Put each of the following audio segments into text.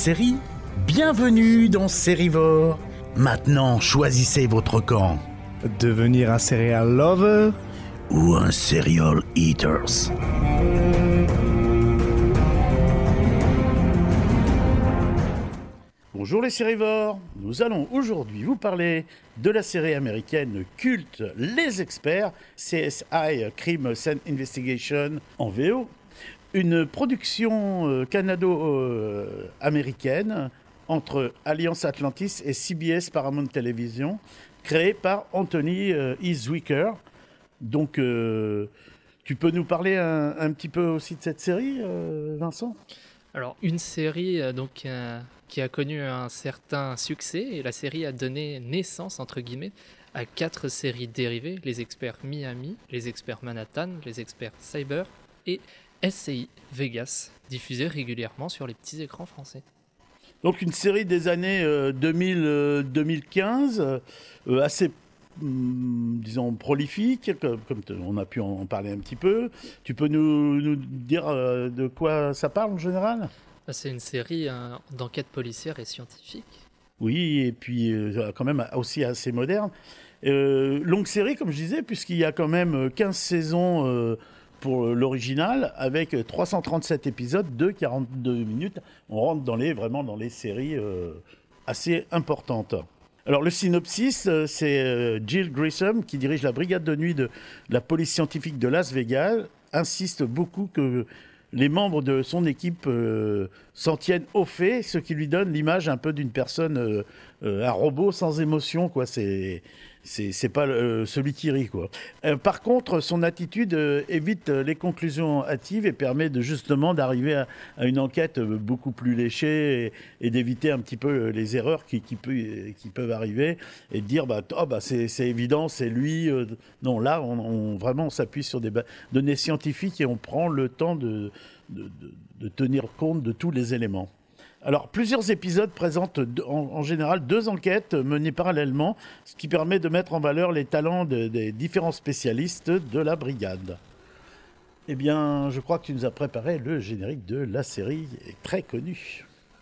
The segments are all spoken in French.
séries? Bienvenue dans Sérivore. Maintenant, choisissez votre camp. Devenir un serial lover ou un serial eaters. Bonjour les sérivores, nous allons aujourd'hui vous parler de la série américaine culte Les Experts, CSI Crime Scene Investigation en VO, une production canado-américaine entre Alliance Atlantis et CBS Paramount Television, créée par Anthony E. Zwicker. Donc, tu peux nous parler un petit peu aussi de cette série, Vincent ? Alors, une série qui a connu un certain succès, et la série a donné naissance, entre guillemets, à 4 séries dérivées, les experts Miami, les experts Manhattan, les experts Cyber et SCI Vegas, diffusées régulièrement sur les petits écrans français. Donc une série des années 2000-2015, assez, disons, prolifique, comme on a pu en parler un petit peu. Tu peux nous dire de quoi ça parle en général ? C'est une série d'enquête policière et scientifique. Oui, et puis quand même aussi assez moderne. Longue série, comme je disais, puisqu'il y a quand même 15 saisons pour l'original, avec 337 épisodes de 42 minutes. On rentre vraiment dans les séries assez importantes. Alors le synopsis, c'est Jill Grissom, qui dirige la brigade de nuit de la police scientifique de Las Vegas, insiste beaucoup que les membres de son équipe s'en tiennent aux faits, ce qui lui donne l'image un peu d'une personne, un robot sans émotion, quoi. C'est pas celui qui rit, quoi. Par contre, son attitude évite les conclusions hâtives et permet justement d'arriver à une enquête beaucoup plus léchée et d'éviter un petit peu les erreurs qui peuvent arriver et de dire c'est évident, c'est lui. Non, là, on vraiment s'appuie sur des données scientifiques et on prend le temps de tenir compte de tous les éléments. Alors, plusieurs épisodes présentent en général 2 enquêtes menées parallèlement, ce qui permet de mettre en valeur les talents des différents spécialistes de la brigade. Eh bien, je crois que tu nous as préparé le générique de la série très connue.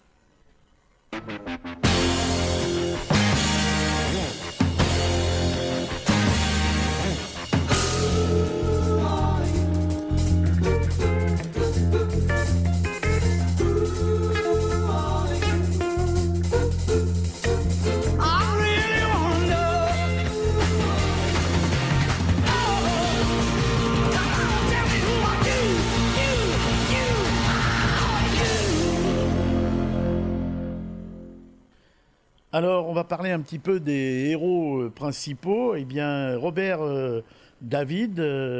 Alors, on va parler un petit peu des héros principaux. Eh bien, Robert David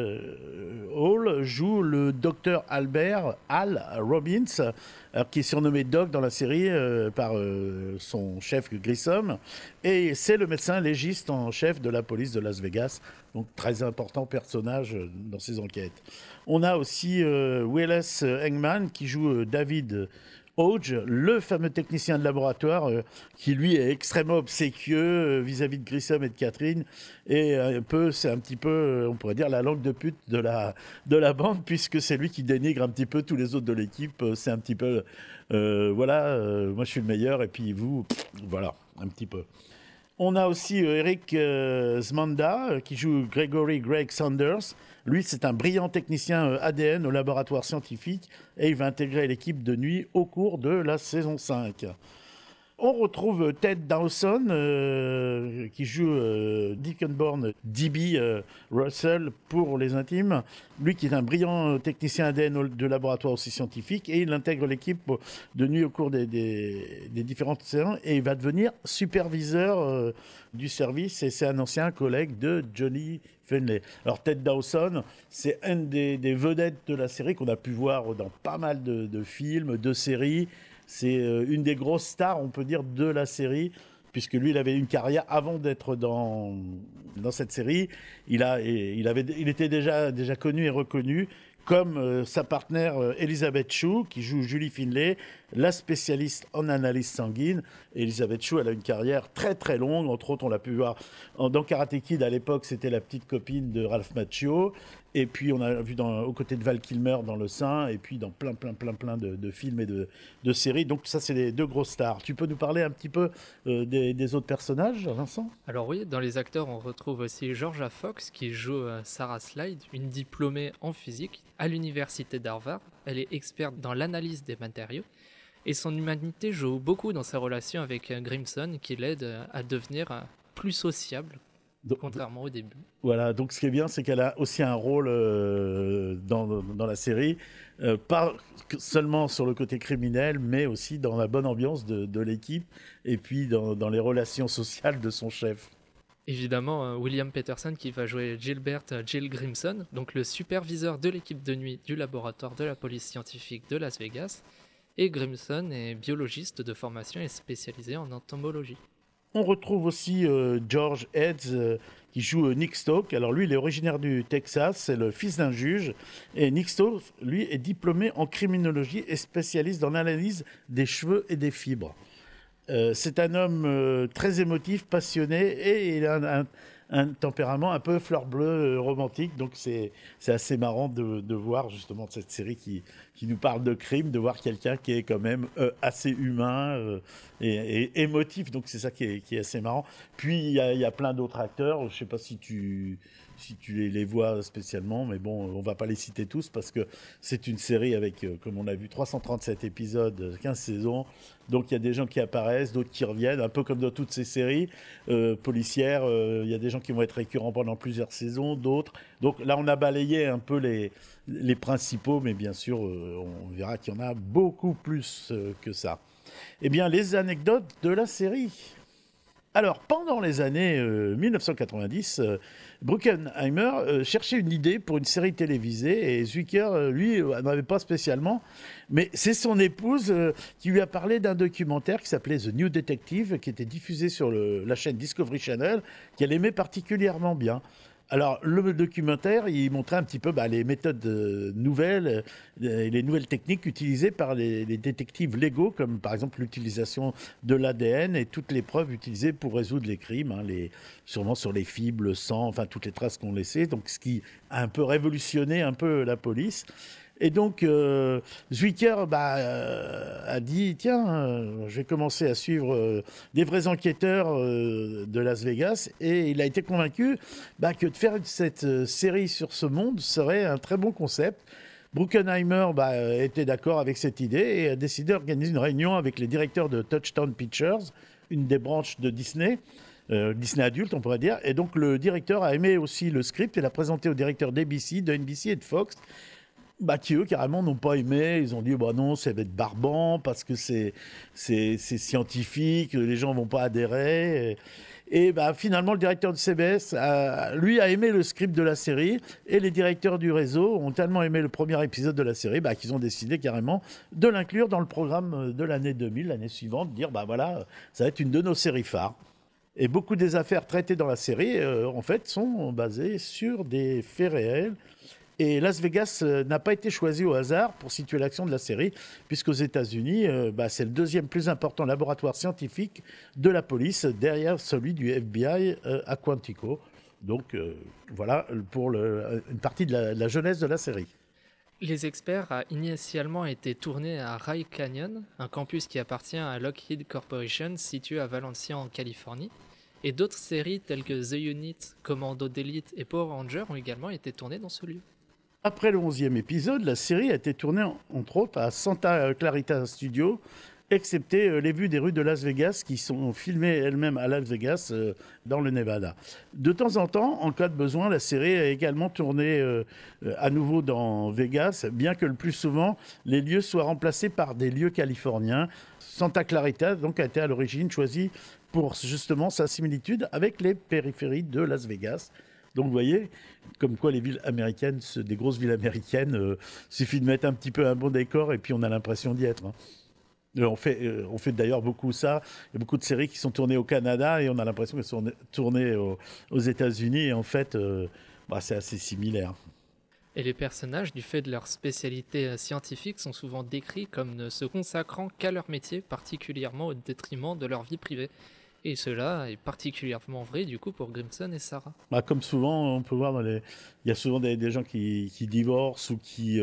Hall joue le docteur Al Robbins, qui est surnommé Doc dans la série par son chef Grissom. Et c'est le médecin légiste en chef de la police de Las Vegas, donc très important personnage dans ses enquêtes. On a aussi Wallace Engman qui joue David Hodge, le fameux technicien de laboratoire qui lui est extrêmement obséquieux vis-à-vis de Grissom et de Catherine, et c'est un petit peu, on pourrait dire, la langue de pute de la bande, puisque c'est lui qui dénigre un petit peu tous les autres de l'équipe. C'est un petit peu moi je suis le meilleur et puis vous, voilà, un petit peu. On a aussi Eric Zmanda qui joue Gregory Greg Saunders. Lui, c'est un brillant technicien ADN au laboratoire scientifique et il va intégrer l'équipe de nuit au cours de la saison 5. On retrouve Ted Dawson qui joue Deaconborn D.B. Russell pour les intimes. Lui qui est un brillant technicien ADN de laboratoire aussi scientifique, et il intègre l'équipe de nuit au cours des différentes saisons et il va devenir superviseur du service, et c'est un ancien collègue de Johnny Finlay. Alors Ted Dawson, c'est une des vedettes de la série qu'on a pu voir dans pas mal de films, de séries. C'est une des grosses stars, on peut dire, de la série, puisque lui, il avait une carrière avant d'être dans cette série. Il était déjà connu et reconnu, comme sa partenaire Elizabeth Shue, qui joue Julie Finlay, la spécialiste en analyse sanguine. Et Elisabeth Shue, elle a une carrière très très longue. Entre autres, on l'a pu voir dans Karate Kid à l'époque, c'était la petite copine de Ralph Macchio. Et puis on a vu aux côtés de Val Kilmer dans Le Saint, et puis dans plein de films et de séries. Donc ça, c'est les deux grosses stars. Tu peux nous parler un petit peu des autres personnages, Vincent ? Alors oui, dans les acteurs, on retrouve aussi Georgia Fox qui joue Sarah Slide, une diplômée en physique à l'université d'Harvard. Elle est experte dans l'analyse des matériaux et son humanité joue beaucoup dans sa relation avec Grimson qui l'aide à devenir plus sociable, contrairement au début. Voilà, donc ce qui est bien, c'est qu'elle a aussi un rôle dans la série, pas seulement sur le côté criminel, mais aussi dans la bonne ambiance de l'équipe et puis dans les relations sociales de son chef. Évidemment, William Peterson qui va jouer Gilbert Jill Grimson, donc le superviseur de l'équipe de nuit du laboratoire de la police scientifique de Las Vegas. Et Grimson est biologiste de formation et spécialisé en entomologie. On retrouve aussi George Heads qui joue Nick Stoke. Alors lui, il est originaire du Texas, c'est le fils d'un juge. Et Nick Stoke, lui, est diplômé en criminologie et spécialiste dans l'analyse des cheveux et des fibres. C'est un homme très émotif, passionné, et il a un tempérament un peu fleur bleue romantique. Donc c'est assez marrant de voir justement cette série qui nous parle de crime, de voir quelqu'un qui est quand même assez humain et émotif. Donc c'est ça qui est assez marrant. Puis il y a plein d'autres acteurs. Je ne sais pas si tu les vois spécialement, mais bon, on ne va pas les citer tous parce que c'est une série avec, comme on a vu, 337 épisodes, 15 saisons. Donc il y a des gens qui apparaissent, d'autres qui reviennent, un peu comme dans toutes ces séries policières. Il y a des gens qui vont être récurrents pendant plusieurs saisons, d'autres. Donc là, on a balayé un peu les principaux, mais bien sûr, on verra qu'il y en a beaucoup plus que ça. Eh bien, les anecdotes de la série. Alors, pendant les années 1990, Bruckheimer cherchait une idée pour une série télévisée et Zwicker, lui, n'en avait pas spécialement. Mais c'est son épouse qui lui a parlé d'un documentaire qui s'appelait The New Detective, qui était diffusé sur la chaîne Discovery Channel, qu'elle aimait particulièrement bien. Alors, le documentaire, il montrait un petit peu les méthodes nouvelles, les nouvelles techniques utilisées par les détectives légaux, comme par exemple l'utilisation de l'ADN et toutes les preuves utilisées pour résoudre les crimes, sûrement sur les fibres, le sang, enfin toutes les traces qu'on laissait, donc ce qui a un peu révolutionné un peu la police. Et donc, Zwicker a dit, tiens, je vais commencer à suivre des vrais enquêteurs de Las Vegas. Et il a été convaincu que de faire cette série sur ce monde serait un très bon concept. Bruckheimer était d'accord avec cette idée et a décidé d'organiser une réunion avec les directeurs de Touchstone Pictures, une des branches de Disney. Disney adulte, on pourrait dire. Et donc, le directeur a aimé aussi le script et l'a présenté au directeur d'ABC, de NBC et de Fox. Qui eux carrément n'ont pas aimé, ils ont dit non, ça va être barbant parce que c'est scientifique, les gens vont pas adhérer. Et finalement le directeur de CBS lui a aimé le script de la série et les directeurs du réseau ont tellement aimé le premier épisode de la série qu'ils ont décidé carrément de l'inclure dans le programme de l'année 2000, l'année suivante, de dire voilà, ça va être une de nos séries phares. Et beaucoup des affaires traitées dans la série en fait sont basées sur des faits réels. Et Las Vegas n'a pas été choisi au hasard pour situer l'action de la série, puisqu'aux États-Unis, c'est le deuxième plus important laboratoire scientifique de la police, derrière celui du FBI à Quantico. Donc voilà pour une partie de la jeunesse de la série. Les Experts a initialement été tourné à Rye Canyon, un campus qui appartient à Lockheed Corporation situé à Valencia en Californie. Et d'autres séries telles que The Unit, Commando d'Elite et Power Rangers ont également été tournées dans ce lieu. Après le 11e épisode, la série a été tournée entre autres à Santa Clarita Studio, excepté les vues des rues de Las Vegas qui sont filmées elles-mêmes à Las Vegas dans le Nevada. De temps en temps, en cas de besoin, la série est également tournée à nouveau dans Vegas, bien que le plus souvent, les lieux soient remplacés par des lieux californiens. Santa Clarita donc, a été à l'origine choisi pour justement sa similitude avec les périphéries de Las Vegas. Donc vous voyez, comme quoi les villes américaines, des grosses villes américaines, suffit de mettre un petit peu un bon décor et puis on a l'impression d'y être. On fait d'ailleurs beaucoup ça. Il y a beaucoup de séries qui sont tournées au Canada et on a l'impression qu'elles sont tournées aux États-Unis. Et en fait, c'est assez similaire. Et les personnages, du fait de leur spécialité scientifique, sont souvent décrits comme ne se consacrant qu'à leur métier, particulièrement au détriment de leur vie privée. Et cela est particulièrement vrai du coup pour Grimson et Sarah. Bah, comme souvent, on peut voir il y a souvent des gens qui divorcent ou qui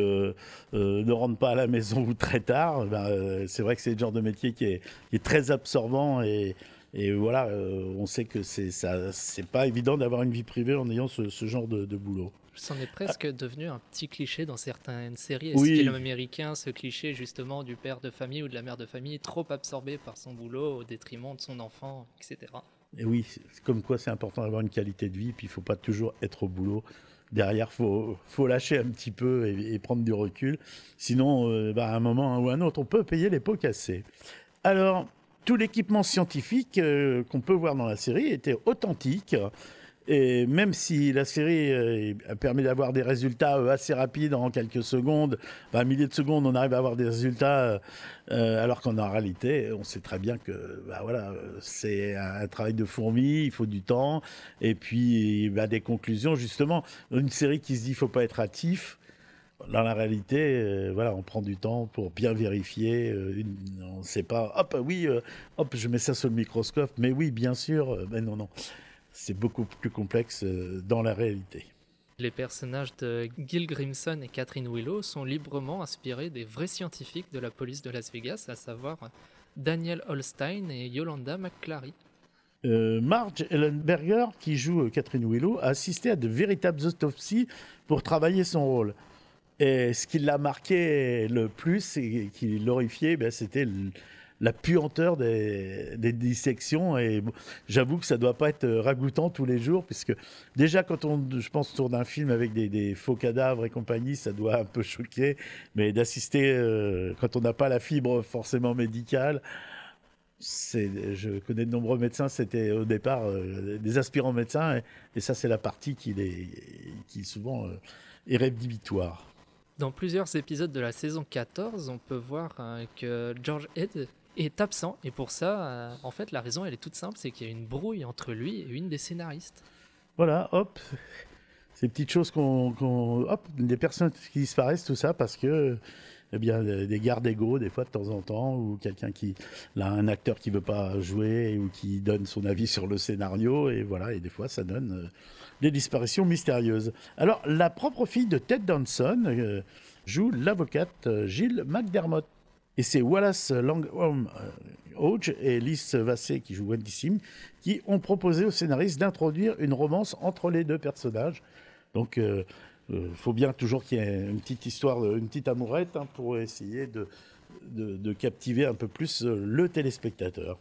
ne rentrent pas à la maison ou très tard. Bah, c'est vrai que c'est le genre de métier qui est très absorbant et voilà, on sait que c'est pas évident d'avoir une vie privée en ayant ce genre de boulot. C'en est presque devenu un petit cliché dans certaines séries. Oui. Style américain, ce cliché justement du père de famille ou de la mère de famille trop absorbé par son boulot au détriment de son enfant, etc. Et oui, c'est comme quoi c'est important d'avoir une qualité de vie, puis il faut pas toujours être au boulot. Derrière, faut lâcher un petit peu et prendre du recul. Sinon, à un moment ou à un autre, on peut payer les pots cassés. Alors, tout l'équipement scientifique qu'on peut voir dans la série était authentique. Et même si la série permet d'avoir des résultats assez rapides en quelques secondes, un millier de secondes, on arrive à avoir des résultats, alors qu'en réalité, on sait très bien que voilà, c'est un travail de fourmi, il faut du temps, et puis des conclusions, justement. Une série qui se dit qu'il ne faut pas être hâtif, dans la réalité, voilà, on prend du temps pour bien vérifier. On ne sait pas, hop, je mets ça sous le microscope, mais oui, bien sûr, mais non. C'est beaucoup plus complexe dans la réalité. Les personnages de Gil Grimson et Catherine Willow sont librement inspirés des vrais scientifiques de la police de Las Vegas, à savoir Daniel Holstein et Yolanda McClary. Marge Ellenberger, qui joue Catherine Willow, a assisté à de véritables autopsies pour travailler son rôle. Et ce qui l'a marqué le plus et qui l'horrifiait, c'était la puanteur des dissections. Et j'avoue que ça ne doit pas être ragoûtant tous les jours, puisque déjà quand je pense, tourne un film avec des faux cadavres et compagnie, ça doit un peu choquer. Mais d'assister, quand on n'a pas la fibre forcément médicale, je connais de nombreux médecins, c'était au départ des aspirants médecins, et ça c'est la partie qui souvent est rédhibitoire. Dans plusieurs épisodes de la saison 14, on peut voir que George Head est absent, et pour ça, en fait, la raison elle est toute simple, c'est qu'il y a une brouille entre lui et une des scénaristes. Voilà, hop, ces petites choses des personnes qui disparaissent, tout ça, parce que des guerres d'ego, des fois de temps en temps, ou un acteur qui veut pas jouer ou qui donne son avis sur le scénario, et voilà, et des fois ça donne des disparitions mystérieuses. Alors, la propre fille de Ted Danson joue l'avocate Jill McDermott. Et c'est Wallace Langhorne Hodge et Liz Vassey, qui jouent Wendy Sim, qui ont proposé au scénariste d'introduire une romance entre les deux personnages. Donc, faut bien toujours qu'il y ait une petite histoire, une petite amourette, pour essayer de captiver un peu plus le téléspectateur.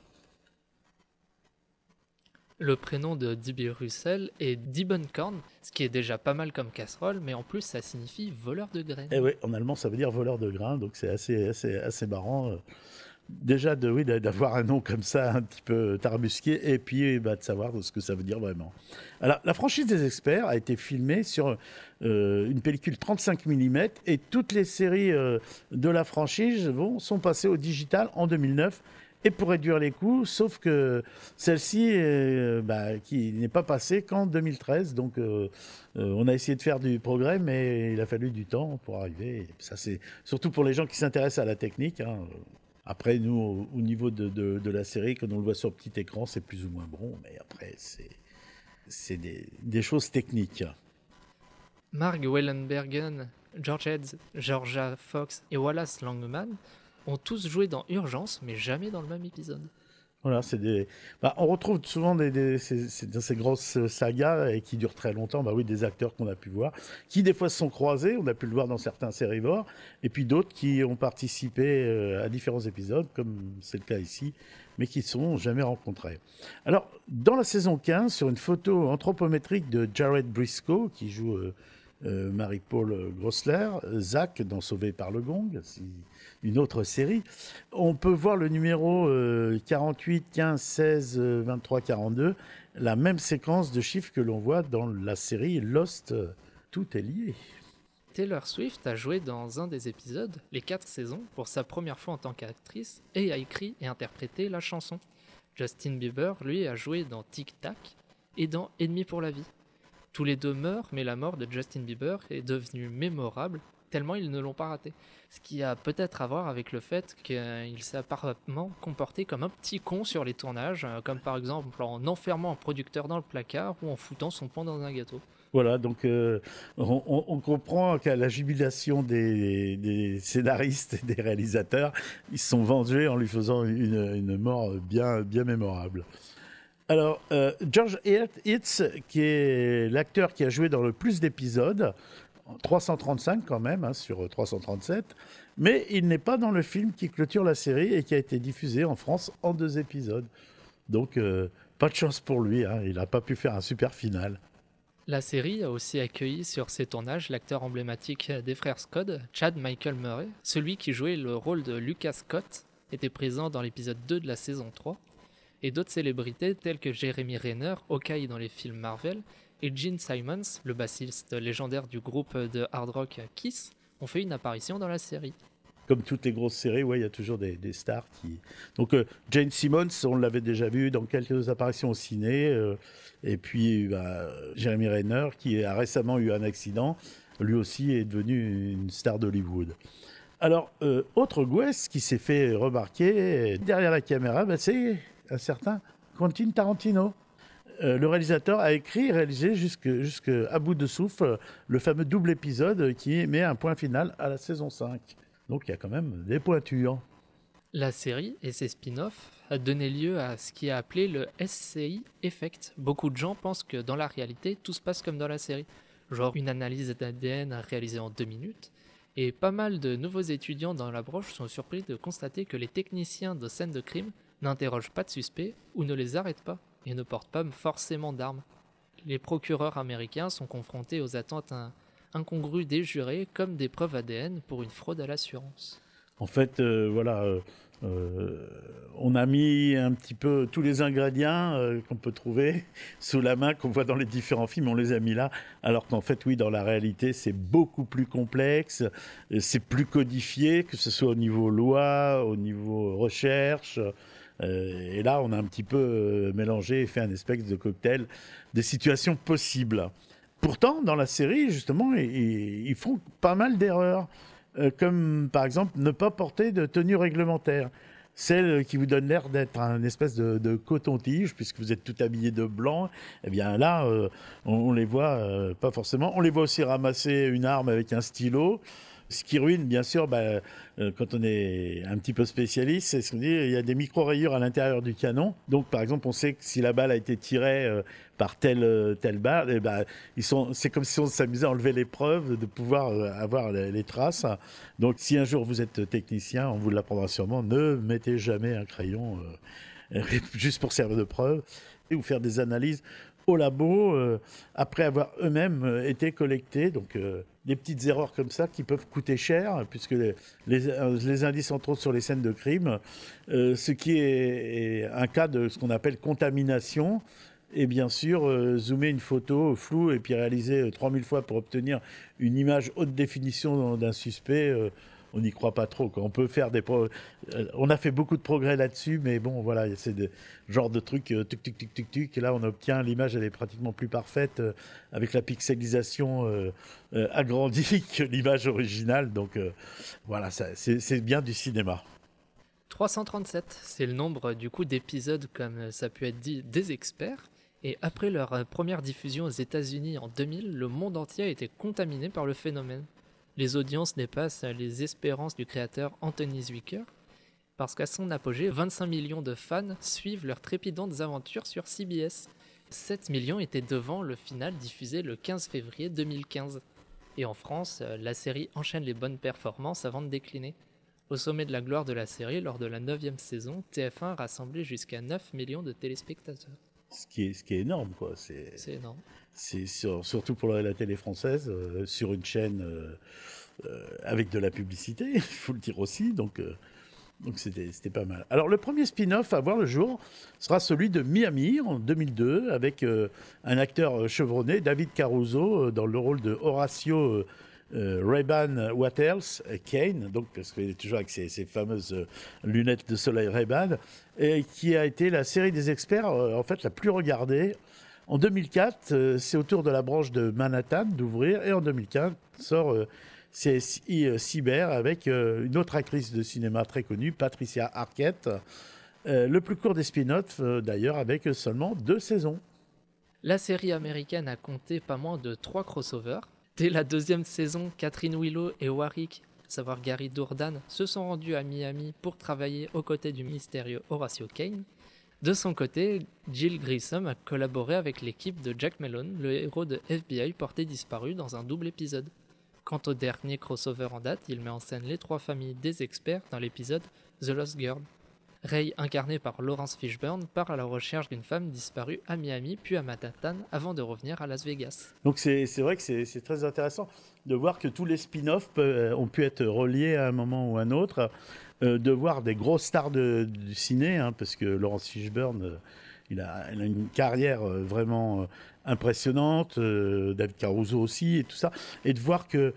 Le prénom de D.B. Russell est Diebenkorn, ce qui est déjà pas mal comme casserole, mais en plus ça signifie voleur de graines. Et oui, en allemand ça veut dire voleur de grains, donc c'est assez marrant. Déjà d'avoir un nom comme ça, un petit peu tarbusqué, et puis de savoir ce que ça veut dire vraiment. Alors, la franchise des experts a été filmée sur une pellicule 35 mm, et toutes les séries de la franchise sont passées au digital en 2009, et pour réduire les coûts, sauf que celle-ci, qui n'est pas passée qu'en 2013, donc on a essayé de faire du progrès, mais il a fallu du temps pour arriver. Et ça, c'est surtout pour les gens qui s'intéressent à la technique. Après, nous, au niveau de la série, quand on le voit sur petit écran, c'est plus ou moins bon, mais après, c'est des choses techniques. Marg Wellenbergen, George Heads, Georgia Fox et Wallace Langman ont tous joué dans Urgence, mais jamais dans le même épisode. Voilà, on retrouve souvent dans ces grosses sagas et qui durent très longtemps, des acteurs qu'on a pu voir, qui des fois se sont croisés, on a pu le voir dans certains sérivores, et puis d'autres qui ont participé à différents épisodes, comme c'est le cas ici, mais qui ne se sont jamais rencontrés. Alors, dans la saison 15, sur une photo anthropométrique de Jared Briscoe, qui joue Marie-Paul Grossler, Zach dans Sauvé par le Gong, une autre série, on peut voir le numéro 48, 15, 16, 23, 42, la même séquence de chiffres que l'on voit dans la série Lost. Tout est lié. Taylor Swift a joué dans un des épisodes, les 4 saisons, pour sa première fois en tant qu'actrice, et a écrit et interprété la chanson. Justin Bieber, lui, a joué dans Tic Tac et dans Ennemi pour la vie. Tous les deux meurent, mais la mort de Justin Bieber est devenue mémorable, tellement ils ne l'ont pas raté. Ce qui a peut-être à voir avec le fait qu'il s'est apparemment comporté comme un petit con sur les tournages, comme par exemple en enfermant un producteur dans le placard ou en foutant son pain dans un gâteau. Voilà, donc on comprend qu'à la jubilation des scénaristes et des réalisateurs, ils se sont vengés en lui faisant une mort bien, bien mémorable. Alors, George Hitz, qui est l'acteur qui a joué dans le plus d'épisodes, 335 quand même, hein, sur 337, mais il n'est pas dans le film qui clôture la série et qui a été diffusé en France en 2 épisodes. Donc, pas de chance pour lui, hein, il n'a pas pu faire un super final. La série a aussi accueilli sur ses tournages l'acteur emblématique des frères Scott, Chad Michael Murray. Celui qui jouait le rôle de Lucas Scott était présent dans l'épisode 2 de la saison 3. Et d'autres célébrités telles que Jeremy Renner, Hawkeye dans les films Marvel, et Gene Simmons, le bassiste légendaire du groupe de hard rock Kiss, ont fait une apparition dans la série. Comme toutes les grosses séries, ouais, il y a toujours des stars qui... Donc, Gene Simmons, on l'avait déjà vu dans quelques apparitions au ciné. Et puis, Jeremy Renner, qui a récemment eu un accident, lui aussi est devenu une star d'Hollywood. Alors, autre Gwess qui s'est fait remarquer derrière la caméra, c'est un certain Quentin Tarantino. Le réalisateur a écrit et réalisé jusqu'à bout de souffle le fameux double épisode qui met un point final à la saison 5. Donc il y a quand même des pointures. La série et ses spin-offs a donné lieu à ce qui est appelé le SCI Effect. Beaucoup de gens pensent que dans la réalité, tout se passe comme dans la série. Genre une analyse d'ADN réalisée en 2 minutes. Et pas mal de nouveaux étudiants dans la branche sont surpris de constater que les techniciens de scènes de crime n'interrogent pas de suspects ou ne les arrêtent pas et ne portent pas forcément d'armes. Les procureurs américains sont confrontés aux attentes incongrues des jurés comme des preuves ADN pour une fraude à l'assurance. En fait, on a mis un petit peu tous les ingrédients qu'on peut trouver sous la main, qu'on voit dans les différents films, on les a mis là, alors qu'en fait, oui, dans la réalité, c'est beaucoup plus complexe, c'est plus codifié, que ce soit au niveau loi, au niveau recherche. Et là, on a un petit peu mélangé et fait un espèce de cocktail des situations possibles. Pourtant, dans la série, justement, ils font pas mal d'erreurs. Comme par exemple ne pas porter de tenue réglementaire. Celle qui vous donne l'air d'être un espèce de coton-tige, puisque vous êtes tout habillé de blanc, eh bien là, on les voit pas forcément. On les voit aussi ramasser une arme avec un stylo. Ce qui ruine, bien sûr, quand on est un petit peu spécialiste, c'est ce qu'on dit, il y a des micro-rayures à l'intérieur du canon. Donc, par exemple, on sait que si la balle a été tirée par telle balle, c'est comme si on s'amusait à enlever les preuves, de pouvoir avoir les traces. Donc, si un jour vous êtes technicien, on vous l'apprendra sûrement, ne mettez jamais un crayon juste pour servir de preuve ou faire des analyses au labo après avoir eux-mêmes été collectés. Donc, des petites erreurs comme ça qui peuvent coûter cher, puisque les indices entre autres sur les scènes de crime, ce qui est un cas de ce qu'on appelle contamination, et bien sûr zoomer une photo floue et puis réaliser 3000 fois pour obtenir une image haute définition d'un suspect, on n'y croit pas trop, quoi. On peut faire on a fait beaucoup de progrès là-dessus, mais bon, voilà, c'est des genres de trucs tuc, et là on obtient l'image, elle est pratiquement plus parfaite avec la pixelisation agrandie que l'image originale. Donc voilà, c'est bien du cinéma. 337, c'est le nombre du coup d'épisodes, comme ça peut être dit, des experts. Et après leur première diffusion aux États-Unis en 2000, le monde entier a été contaminé par le phénomène. Les audiences dépassent les espérances du créateur Anthony Zwicker, parce qu'à son apogée, 25 millions de fans suivent leurs trépidantes aventures sur CBS. 7 millions étaient devant le final diffusé le 15 février 2015. Et en France, la série enchaîne les bonnes performances avant de décliner. Au sommet de la gloire de la série, lors de la 9e saison, TF1 rassemblait jusqu'à 9 millions de téléspectateurs. Ce qui est énorme, quoi. C'est énorme. C'est surtout pour la télé française, sur une chaîne avec de la publicité, il faut le dire aussi, donc c'était pas mal. Alors le premier spin-off à voir le jour sera celui de Miami en 2002, avec un acteur chevronné, David Caruso, dans le rôle de Horatio Ray-Ban Waters, Kane, donc, parce qu'il est toujours avec ses fameuses lunettes de soleil Ray-Ban, et qui a été la série des experts, en fait, la plus regardée En 2004, c'est au tour de la branche de Manhattan d'ouvrir, et en 2015 sort CSI Cyber avec une autre actrice de cinéma très connue, Patricia Arquette. Le plus court des spin-offs, d'ailleurs, avec seulement 2 saisons. La série américaine a compté pas moins de 3 crossovers. Dès la 2e saison, Catherine Willow et Warwick, à savoir Gary Dourdan, se sont rendus à Miami pour travailler aux côtés du mystérieux Horatio Kane. De son côté, Jill Grissom a collaboré avec l'équipe de Jack Mellon, le héros de FBI porté disparu dans un double épisode. Quant au dernier crossover en date, il met en scène les 3 familles des experts dans l'épisode The Lost Girl. Ray, incarné par Laurence Fishburne, part à la recherche d'une femme disparue à Miami puis à Manhattan avant de revenir à Las Vegas. Donc c'est vrai que c'est très intéressant de voir que tous les spin-offs ont pu être reliés à un moment ou à un autre, de voir des grosses stars du ciné, hein, parce que Laurence Fishburne, elle a une carrière vraiment impressionnante, David Caruso aussi, et tout ça, et de voir que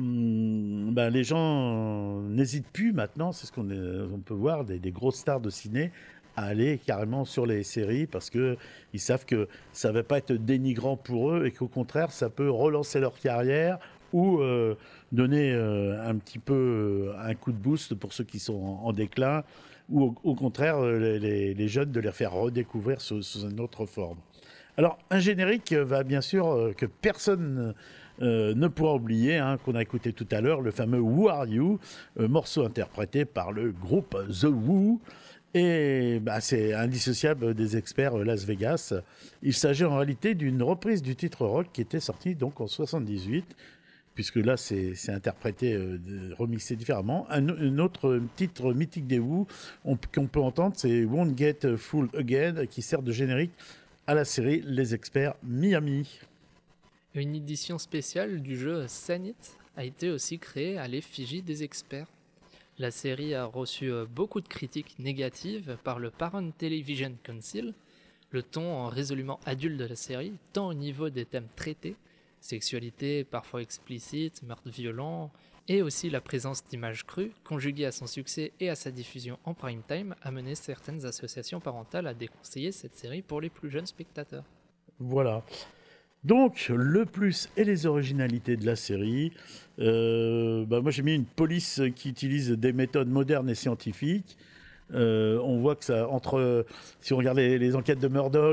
les gens n'hésitent plus maintenant, c'est ce qu'on peut voir, des grosses stars de ciné à aller carrément sur les séries parce qu'ils savent que ça ne va pas être dénigrant pour eux et qu'au contraire, ça peut relancer leur carrière ou donner un petit peu un coup de boost pour ceux qui sont en déclin ou au contraire, les jeunes, de les faire redécouvrir sous une autre forme. Alors, un générique va bien sûr que personne ne pourra oublier, hein, qu'on a écouté tout à l'heure, le fameux Who Are You, morceau interprété par le groupe The Who. Et c'est indissociable des experts Las Vegas. Il s'agit en réalité d'une reprise du titre rock qui était sorti donc en 78, puisque là c'est interprété, remixé différemment. Un autre titre mythique des Who qu'on peut entendre, c'est Won't Get Fooled Again, qui sert de générique à la série Les Experts Miami. Une édition spéciale du jeu Sanit a été aussi créée à l'effigie des experts. La série a reçu beaucoup de critiques négatives par le Parent Television Council. Le ton résolument adulte de la série, tant au niveau des thèmes traités, sexualité parfois explicite, meurtre violent, et aussi la présence d'images crues, conjuguée à son succès et à sa diffusion en prime time, a mené certaines associations parentales à déconseiller cette série pour les plus jeunes spectateurs. Voilà. Donc, le plus et les originalités de la série. Moi, j'ai mis une police qui utilise des méthodes modernes et scientifiques. On voit que ça, si on regarde les enquêtes de Murdoch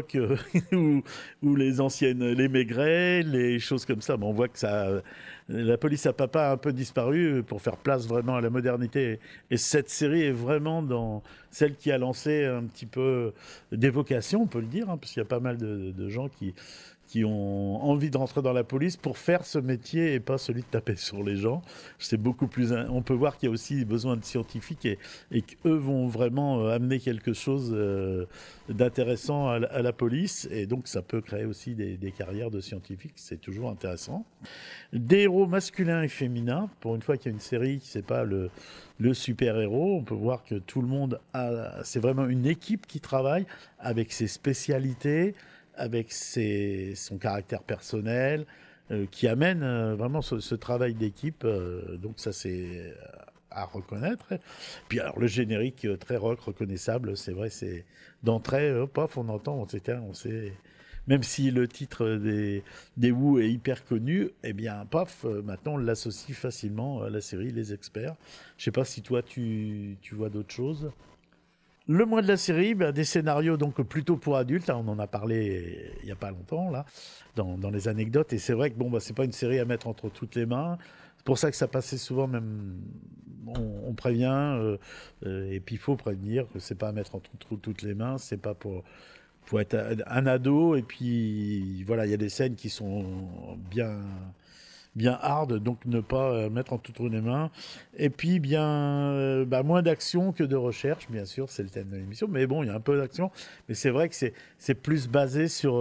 ou les anciennes, les Maigret, les choses comme ça, on voit que la police à papa a un peu disparu pour faire place vraiment à la modernité. Et cette série est vraiment dans celle qui a lancé un petit peu d'évocation, on peut le dire, hein, parce qu'il y a pas mal de gens qui ont envie de rentrer dans la police pour faire ce métier et pas celui de taper sur les gens. C'est beaucoup plus... On peut voir qu'il y a aussi besoin de scientifiques et qu'eux vont vraiment amener quelque chose d'intéressant à la police. Et donc, ça peut créer aussi des carrières de scientifiques. C'est toujours intéressant. Des héros masculins et féminins. Pour une fois qu'il y a une série, c'est pas le super-héros. On peut voir que tout le monde c'est vraiment une équipe qui travaille avec ses spécialités, avec son caractère personnel, qui amène vraiment ce travail d'équipe. Donc ça, c'est à reconnaître. Puis alors, le générique très rock, reconnaissable, c'est vrai, c'est d'entrée, paf, on entend, on sait... Même si le titre des Who est hyper connu, eh bien, paf, maintenant, on l'associe facilement à la série Les Experts. Je sais pas si toi, tu vois d'autres choses. Le mois de la série, des scénarios donc plutôt pour adultes, hein, on en a parlé il n'y a pas longtemps là, dans les anecdotes, et c'est vrai que c'est pas une série à mettre entre toutes les mains. C'est pour ça que ça passait souvent, même on prévient, et puis il faut prévenir que c'est pas à mettre entre toutes les mains, c'est pas pour être un ado, et puis voilà, il y a des scènes qui sont bien hard, donc ne pas mettre en toutes les mains. Et puis moins d'action que de recherche, bien sûr, c'est le thème de l'émission. Mais bon, il y a un peu d'action, mais c'est vrai que c'est plus basé sur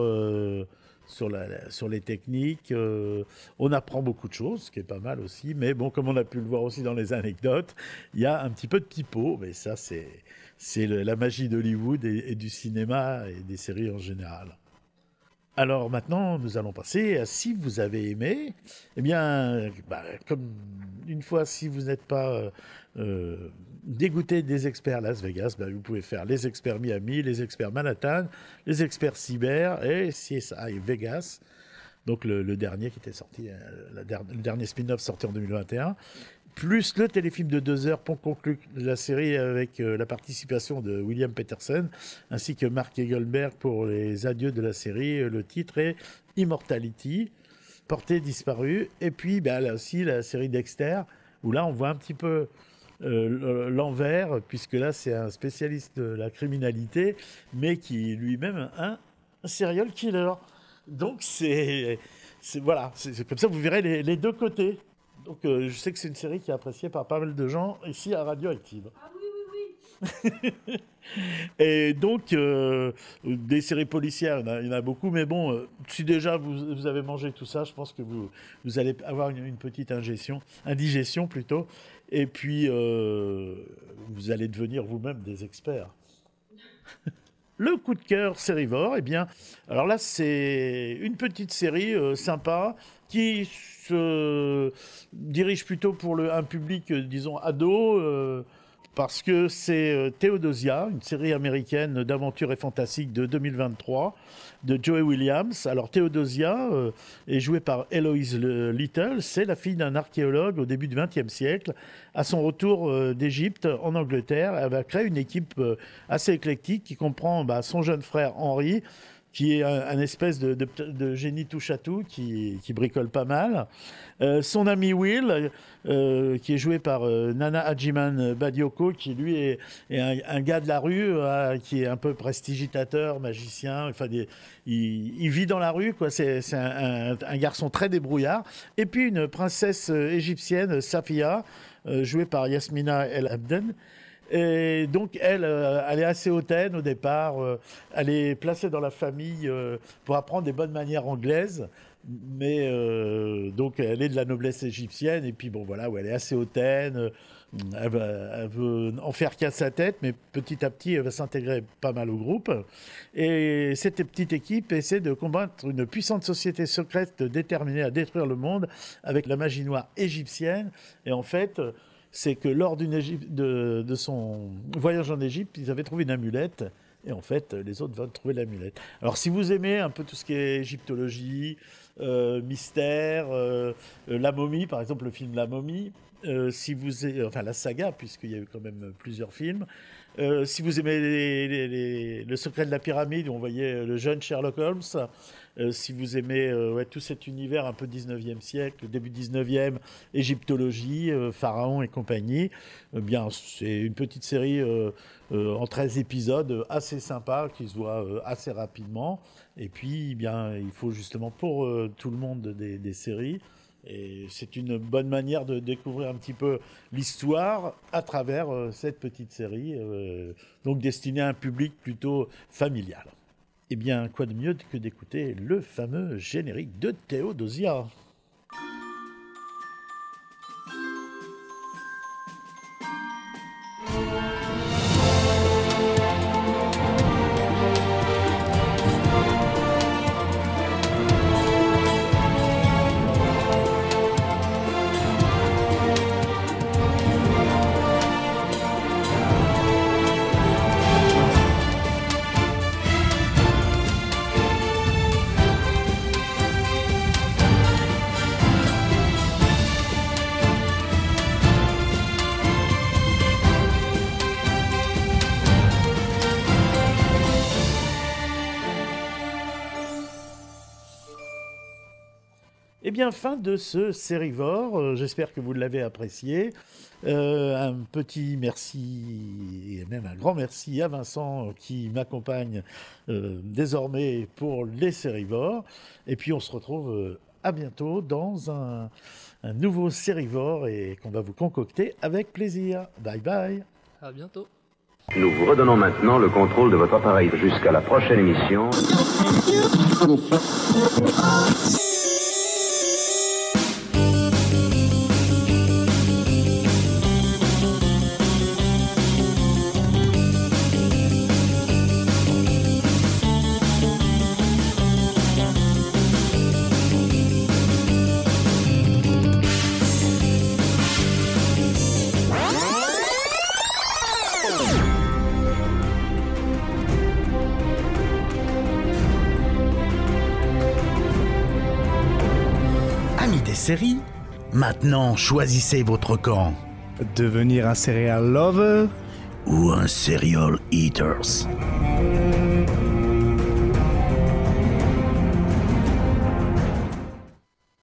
les techniques. On apprend beaucoup de choses, ce qui est pas mal aussi. Mais bon, comme on a pu le voir aussi dans les anecdotes, il y a un petit peu de pipeau, mais ça, c'est la magie d'Hollywood et du cinéma et des séries en général. Alors maintenant, nous allons passer à si vous avez aimé. Eh bien, comme une fois, si vous n'êtes pas dégoûté des experts Las Vegas, vous pouvez faire les experts Miami, les experts Manhattan, les experts cyber et CSI Vegas. Donc le dernier qui était sorti, le dernier spin-off sorti en 2021. Plus le téléfilm de 2 heures pour conclure la série avec la participation de William Peterson ainsi que Mark Egelberg pour les adieux de la série. Le titre est Immortality, portée disparue. Et puis là aussi la série Dexter, où là on voit un petit peu l'envers, puisque là c'est un spécialiste de la criminalité, mais qui est lui-même un serial killer. Donc c'est comme ça vous verrez les deux côtés. Donc je sais que c'est une série qui est appréciée par pas mal de gens ici à Radioactive. Ah oui. Et donc des séries policières, il y en a beaucoup, mais bon, si déjà vous avez mangé tout ça, je pense que vous allez avoir une petite indigestion plutôt, et puis vous allez devenir vous-même des experts. Le coup de cœur Sérivore, alors là c'est une petite série sympa qui se dirige plutôt pour un public, disons, ado, parce que c'est Theodosia, une série américaine d'aventure et fantastique de 2023 de Joey Williams. Alors Theodosia est jouée par Eloise Little, c'est la fille d'un archéologue au début du XXe siècle. À son retour d'Égypte en Angleterre, elle va créer une équipe assez éclectique qui comprend son jeune frère Henry, qui est un espèce de génie touche-à-tout qui bricole pas mal. Son ami Will, qui est joué par Nana Hajiman Badioko, qui lui est un gars de la rue, qui est un peu prestigitateur, magicien. Enfin, il vit dans la rue, quoi. C'est un garçon très débrouillard. Et puis une princesse égyptienne, Safia, jouée par Yasmina El Abden. Et donc elle est assez hautaine au départ, elle est placée dans la famille pour apprendre des bonnes manières anglaises, mais donc elle est de la noblesse égyptienne, et puis où elle est assez hautaine, elle veut en faire qu'à sa tête, mais petit à petit elle va s'intégrer pas mal au groupe, et cette petite équipe essaie de combattre une puissante société secrète déterminée à détruire le monde avec la magie noire égyptienne. Et en fait, c'est que lors de son voyage en Égypte, ils avaient trouvé une amulette, et en fait, les autres veulent trouver l'amulette. Alors, si vous aimez un peu tout ce qui est égyptologie, mystère, La Momie, par exemple, le film La Momie, la saga, puisqu'il y a eu quand même plusieurs films, si vous aimez Le Secret de la Pyramide, où on voyait le jeune Sherlock Holmes, si vous aimez tout cet univers un peu 19e siècle, début 19e, égyptologie, pharaon et compagnie, c'est une petite série en 13 épisodes assez sympa qui se voit assez rapidement. Et puis, il faut justement pour tout le monde des séries. Et c'est une bonne manière de découvrir un petit peu l'histoire à travers cette petite série, donc destinée à un public plutôt familial. Quoi de mieux que d'écouter le fameux générique de Theodosia. Fin de ce Sérivore, j'espère que vous l'avez apprécié. Un petit merci, et même un grand merci à Vincent qui m'accompagne désormais pour les Sérivores. Et puis on se retrouve à bientôt dans un nouveau Sérivore et qu'on va vous concocter avec plaisir. Bye bye. À bientôt. Nous vous redonnons maintenant le contrôle de votre appareil jusqu'à la prochaine émission. Amis des séries, maintenant choisissez votre camp. Devenir un serial lover Ou un serial eaters.